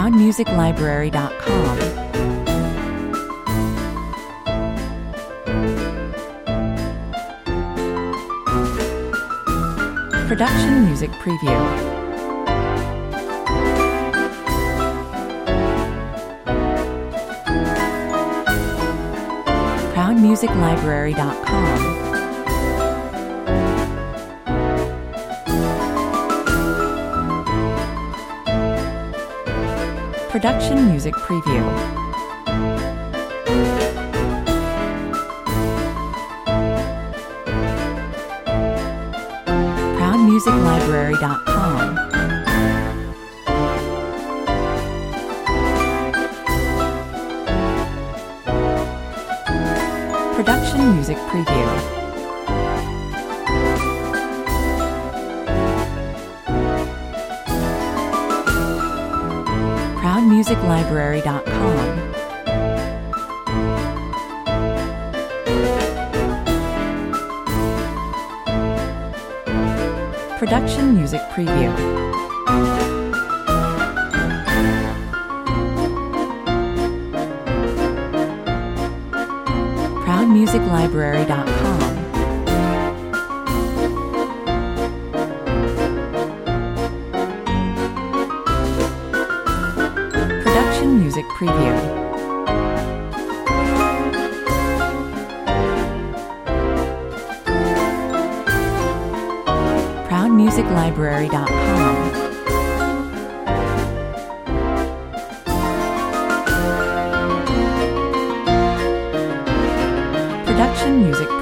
ProudMusicLibrary.com. Production Music Preview. ProudMusicLibrary.com. Production Music Preview. ProudMusicLibrary.com. Production Music Preview. ProudMusicLibrary.com. Production Music Preview. ProudMusicLibrary.com. Production Music Preview. ProudMusicLibrary.com. Production Music